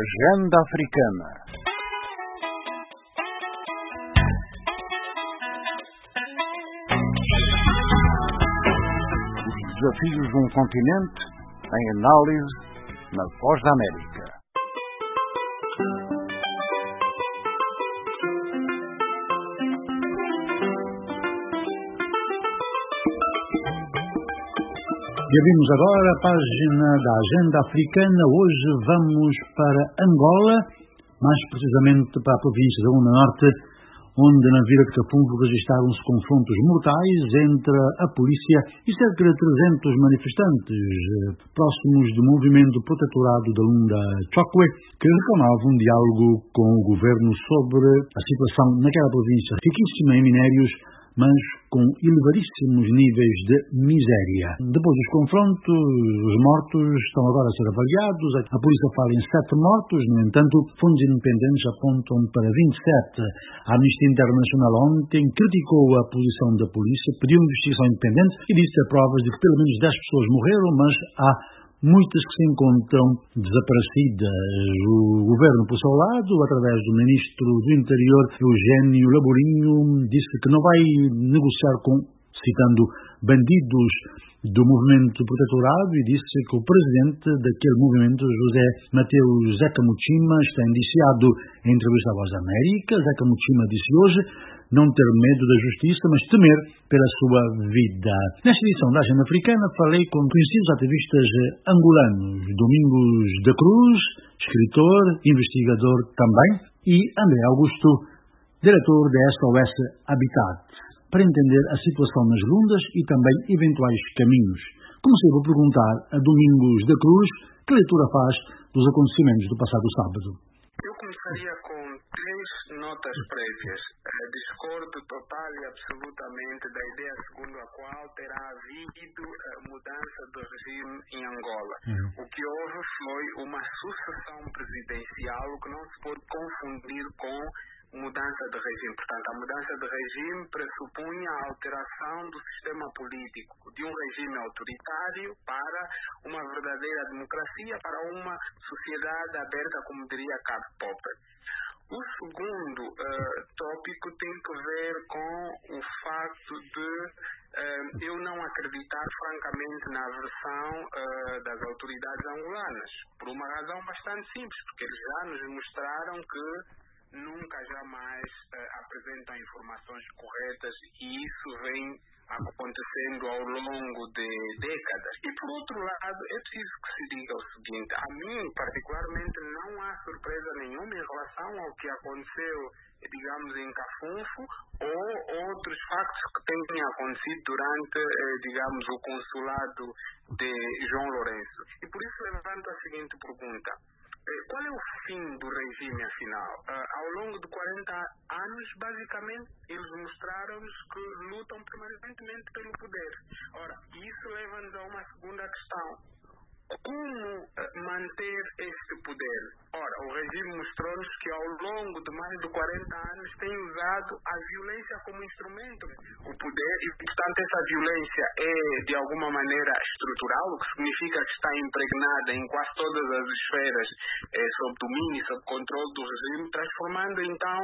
Agenda Africana. Os desafios de um continente em análise na Voz da América. E abrimos agora a página da Agenda Africana. Hoje vamos para Angola, mais precisamente para a província da Lunda Norte, onde na Vila de Cafumbo registaram-se confrontos mortais entre a polícia e cerca de 300 manifestantes próximos do movimento protetorado da Lunda Chokwe, que reclamava um diálogo com o governo sobre a situação naquela província riquíssima em minérios, mas com elevadíssimos níveis de miséria. Depois dos confrontos, os mortos estão agora a ser avaliados. A polícia fala em 7 mortos, no entanto, fontes independentes apontam para 27. A Amnistia Internacional ontem criticou a posição da polícia, pediu investigação independente e disse a provas de que pelo menos 10 pessoas morreram, mas há muitas que se encontram desaparecidas. O governo, por seu lado, através do ministro do Interior, Eugênio Laborinho, disse que não vai negociar com, citando, bandidos do movimento protetorado, e disse que o presidente daquele movimento, José Mateus Zeca Muchima, está indiciado em entrevista à Voz da América. Zeca Muchima disse hoje não ter medo da justiça, mas temer pela sua vida. Nesta edição da Agenda Africana falei com conhecidos ativistas angolanos, Domingos da Cruz, escritor, investigador também, e André Augusto, diretor da SOS Habitat, para entender a situação nas Lundas e também eventuais caminhos. Comecei por perguntar a Domingos da Cruz que leitura faz dos acontecimentos do passado sábado. Eu começaria com 3 notas prévias. Discordo total e absolutamente da ideia segundo a qual terá havido mudança do regime em Angola. O que houve foi uma sucessão presidencial, o que não se pode confundir com mudança de regime. Portanto, a mudança de regime pressupunha a alteração do sistema político de um regime autoritário para uma verdadeira democracia, para uma sociedade aberta, como diria Karl Popper. O segundo tópico tem que ver com o facto de eu não acreditar francamente na versão das autoridades angolanas, por uma razão bastante simples, porque eles já nos mostraram que nunca jamais apresentam informações corretas, e isso vem acontecendo ao longo de décadas. E por outro lado, é preciso que se diga o seguinte: a mim particularmente não há surpresa nenhuma em relação ao que aconteceu, digamos, em Cafumbo ou outros factos que tenham acontecido durante, digamos, o consulado de João Lourenço. E por isso levanto a seguinte pergunta: qual é o fim do regime, afinal? Ao longo de 40 anos, basicamente, eles mostraram-nos que lutam permanentemente pelo poder. Ora, isso leva-nos a uma segunda questão. Como manter este poder? Ora, o regime mostrou-nos que ao longo de mais de 40 anos tem usado a violência como instrumento. O poder, e portanto essa violência é de alguma maneira estrutural, o que significa que está impregnada em quase todas as esferas sob domínio, sob controle do regime, transformando então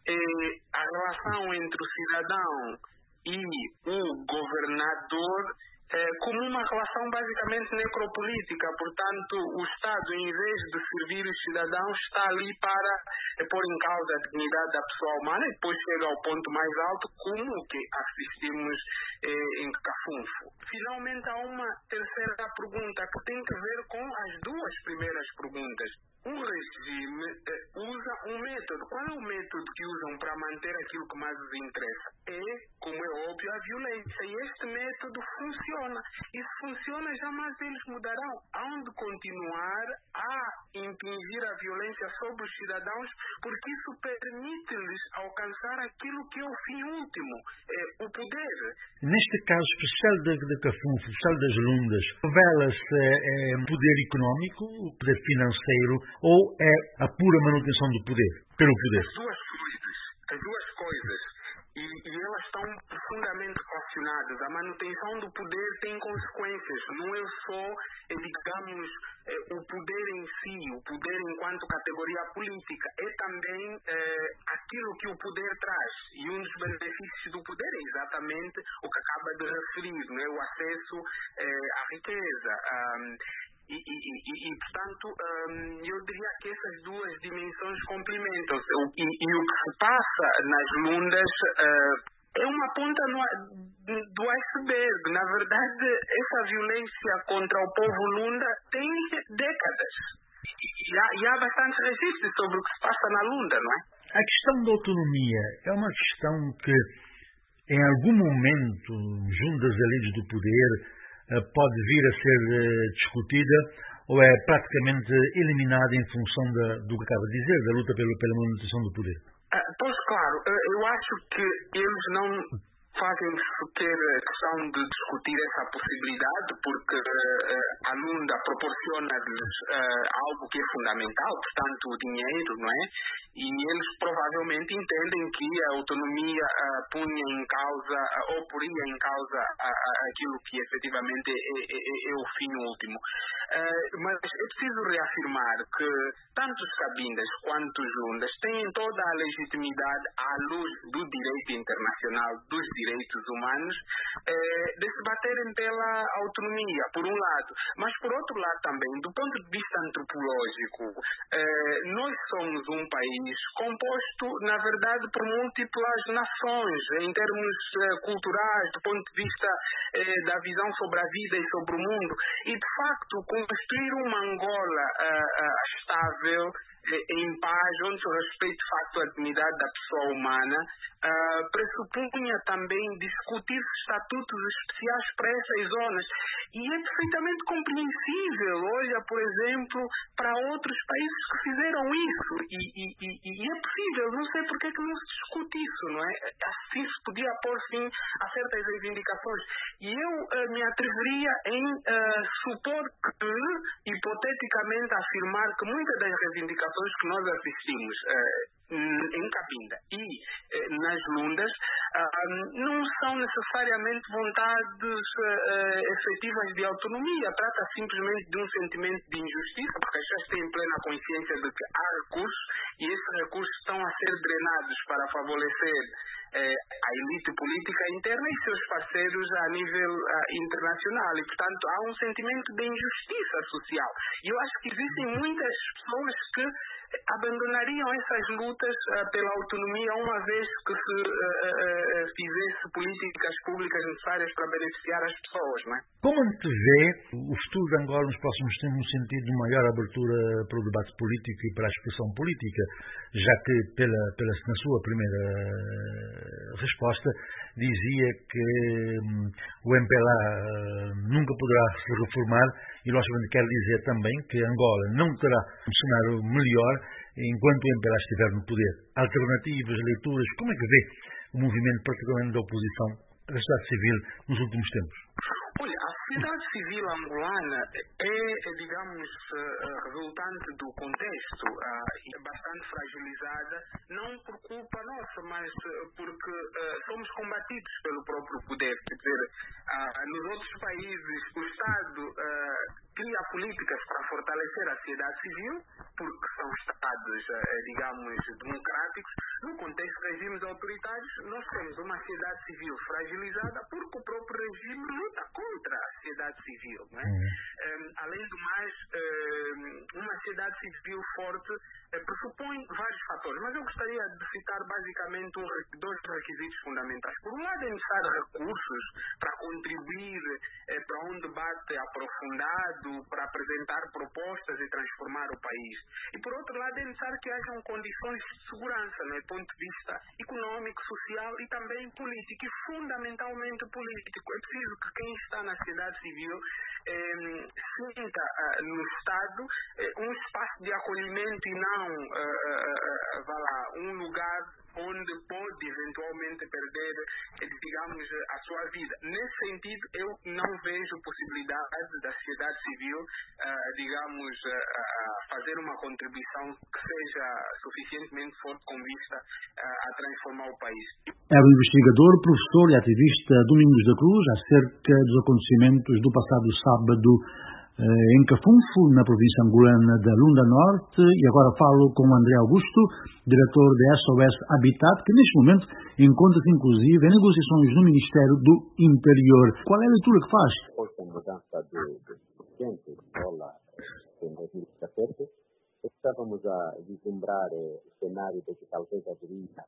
a relação entre o cidadão e o governador como uma relação basicamente necropolítica. Portanto, o Estado, em vez de servir os cidadãos, está ali para pôr em causa a dignidade da pessoa humana, e depois chega ao ponto mais alto, como o que assistimos em Cafumbo. Finalmente, há uma terceira pergunta que tem que ver com as duas primeiras perguntas. O regime usa um método. Qual é o método que usam para manter aquilo que mais os interessa? É, como é óbvio, a violência. E este método funciona. E se funciona, jamais eles mudarão. Hão de continuar a impingir a violência sobre os cidadãos, porque isso permite-lhes alcançar aquilo que é o fim último, o poder. Neste caso especial de Cafumbo, especial das Lundas, revela-se poder económico, poder financeiro, ou é a pura manutenção do poder, pelo poder? As duas coisas. e elas estão profundamente relacionadas. A manutenção do poder tem consequências, não é só, digamos, o poder em si, o poder enquanto categoria política, é também aquilo que o poder traz. E um dos benefícios do poder é exatamente o que acaba de referir, não é? O acesso à riqueza. Portanto, eu diria que essas duas dimensões complementam-se. E o que se passa nas lundas é uma ponta do iceberg. Na verdade, essa violência contra o povo lunda tem décadas. E há bastante registro sobre o que se passa na lunda, não é? A questão da autonomia é uma questão que, em algum momento, junto das elites do poder, pode vir a ser discutida ou é praticamente eliminada em função do que acaba de dizer, da luta pela manutenção do poder? Pois claro, eu acho que eles não fazem sequer questão de discutir essa possibilidade, porque a Lunda proporciona-lhes algo que é fundamental, portanto o dinheiro, não é? E eles provavelmente entendem que a autonomia punha em causa, ou poria em causa aquilo que efetivamente é o fim último. Mas é preciso reafirmar que tanto os cabindas quanto os lundas têm toda a legitimidade à luz do direito internacional, dos direitos humanos, de se baterem pela autonomia, por um lado. Mas, por outro lado também, do ponto de vista antropológico, nós somos um país composto, na verdade, por múltiplas nações, em termos culturais, do ponto de vista da visão sobre a vida e sobre o mundo. E, de facto, construir uma Angola estável, em paz, onde se respeite de facto a dignidade da pessoa humana, pressupunha também discutir estatutos especiais para essas zonas. E é perfeitamente compreensível, olha, por exemplo, para outros países que fizeram isso. E é possível, não sei porque é que não se discute isso, não é? Assim se podia pôr fim a certas reivindicações. E eu me atreveria em supor que, hipoteticamente, afirmar que muitas das reivindicações que nós assistimos em Cabinda e nas lundas não são necessariamente vontades efetivas de autonomia. Trata simplesmente de um sentimento de injustiça, porque as pessoas têm plena consciência de que há recursos e esses recursos estão a ser drenados para favorecer a elite política interna e seus parceiros a nível internacional. E, portanto, há um sentimento de injustiça social. E eu acho que existem muitas pessoas que abandonariam essas lutas pela autonomia uma vez que se fizesse políticas públicas necessárias para beneficiar as pessoas, não é? Como antevê o futuro de Angola nos próximos tempos no sentido de maior abertura para o debate político e para a expressão política, já que na sua primeira resposta dizia que o MPLA nunca poderá se reformar e logicamente quer dizer também que Angola não terá um cenário melhor enquanto o MPLA estiver no poder. Alternativas, leituras, como é que vê o movimento, particularmente da oposição, da sociedade civil nos últimos tempos? Olha, a sociedade civil angolana é, digamos, resultante do contexto, bastante fragilizada, não por culpa nossa, mas porque somos combatidos pelo próprio poder. Quer dizer, nos outros países, o Estado cria políticas para fortalecer a sociedade civil, porque são Estados, digamos, democráticos. No contexto de regimes autoritários, nós temos uma sociedade civil fragilizada porque o próprio regime luta contra a sociedade civil, não é? Além do mais, uma sociedade civil forte pressupõe vários fatores, mas eu gostaria de citar basicamente dois requisitos fundamentais. Por um lado, é necessário recursos para contribuir para um debate aprofundado, para apresentar propostas e transformar o país. E por outro lado, é necessário que hajam condições de segurança, né, do ponto de vista econômico, social e também político, e fundamentalmente político. É preciso que quem está na sociedade civil sinta no Estado um espaço de acolhimento e não um lugar onde pode eventualmente perder, digamos, a sua vida. Nesse sentido, eu não vejo possibilidade da sociedade civil, digamos, fazer uma contribuição que seja suficientemente forte com vista a transformar o país. É o investigador, professor e ativista Domingos da Cruz, acerca dos acontecimentos do passado sábado em Cafunfo, na província angolana da Lunda Norte, e agora falo com André Augusto, diretor da SOS Habitat, que neste momento encontra-se inclusive em negociações no Ministério do Interior. Qual é a leitura que faz? Depois da mudança do presidente Angola em 2017, estávamos a vislumbrar o cenário de que talvez haveria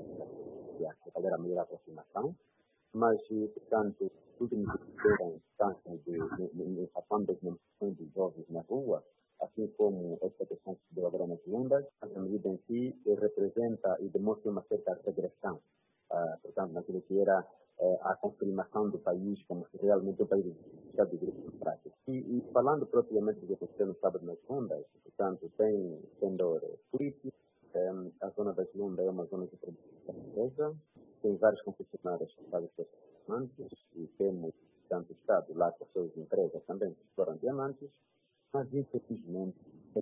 a fazer a melhor aproximação, mas, portanto, tudo me deu a instância de fazer das manifestações dos jovens na rua, assim como esta questão que se deu agora nas Lundas, a medida em si representa e demonstra uma certa regressão, portanto, naquilo que era a confirmação do país como se realmente o país Estado de Direito Democrático. E falando propriamente do que aconteceu no sábado nas Lundas, portanto, tem pendor político, a zona das Lundas é uma zona de produção, tem várias concessionárias que fazem seus diamantes e temos, portanto, o Estado lá com as suas empresas também que exploram diamantes, mas infelizmente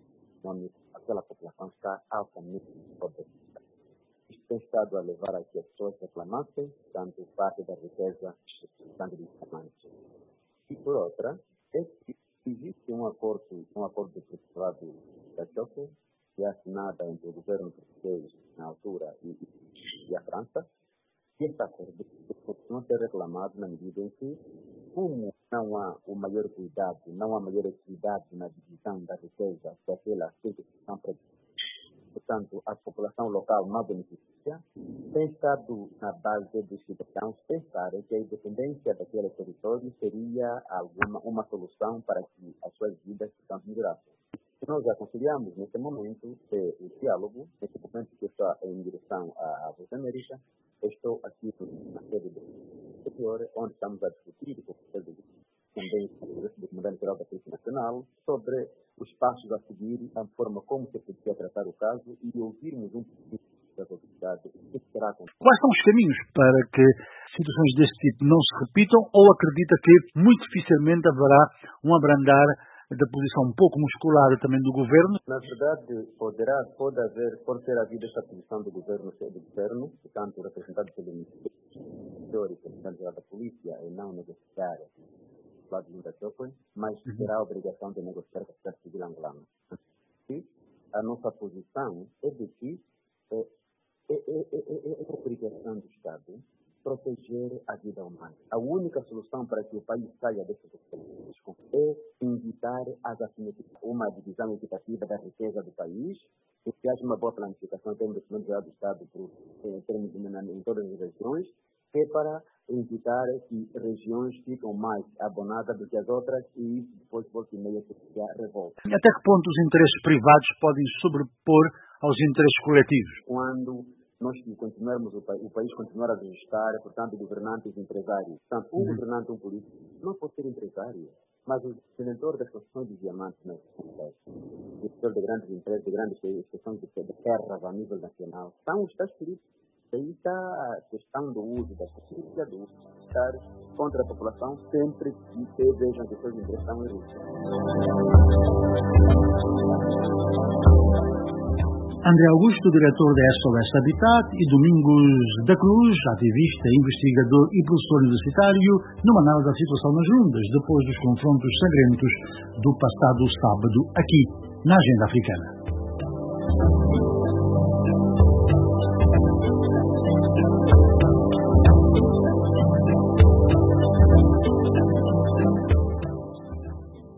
aquela população está altamente empobrecida. Isto tem estado a levar a que as pessoas reclamassem, tanto parte da riqueza tanto de diamantes. E por outra, é que existe um acordo de privado da Choque, que é assinado entre o governo português na altura e a França. E este acordo continua a ser reclamado na medida em que, como não há o maior cuidado, não há maior equidade na divisão da riqueza daquela que estão previstas, portanto, a população local não beneficia, tem estado na base dos cidadãos pensarem que a independência daquele território seria uma solução para que as suas vidas melhorassem. Nós aconselhamos, nesse momento, o diálogo, nesse momento que está em direção à Voz da América. Estou aqui na sede do exterior, onde estamos a discutir com o também do Comandante Geral da Polícia Nacional sobre os passos a seguir, a forma como se poderia tratar o caso e ouvirmos um pouco das autoridades. Quais são os caminhos para que situações deste tipo não se repitam, ou acredita que muito dificilmente haverá um abrandar da posição um pouco muscular também do governo? Na verdade, pode ter havido esta posição do governo, portanto, representado pelo Ministério e Comandante Geral da Polícia, e não negociar o lado da Choque, mas terá a obrigação de negociar com a sociedade civil angolana. E a nossa posição é de que é obrigação do Estado proteger a vida humana. A única solução para que o país saia desse risco é invitar uma divisão equitativa da riqueza do país, e que haja uma boa planificação em termos do Estado em todas as regiões, que é para evitar que regiões ficam mais abonadas do que as outras e depois volta e meia se criar revolta. Até que ponto os interesses privados podem sobrepor aos interesses coletivos? Quando nós continuarmos, o país continuar a registrar, portanto, governantes e empresários. Portanto, um governante, um político, não pode ser empresário, mas o detentor das concessões de diamantes nas comunidades, o detentor de grandes empresas, de grandes concessões de terras a nível nacional, são os tais políticos. Aí está a questão do uso da justiça, do uso dos militares contra a população, sempre que vejam que seus interesses são em risco. André Augusto, diretor da SOS Habitat, e Domingos da Cruz, ativista, investigador e professor universitário, numa análise da situação nas Lundas, depois dos confrontos sangrentos do passado sábado, aqui na Agenda Africana.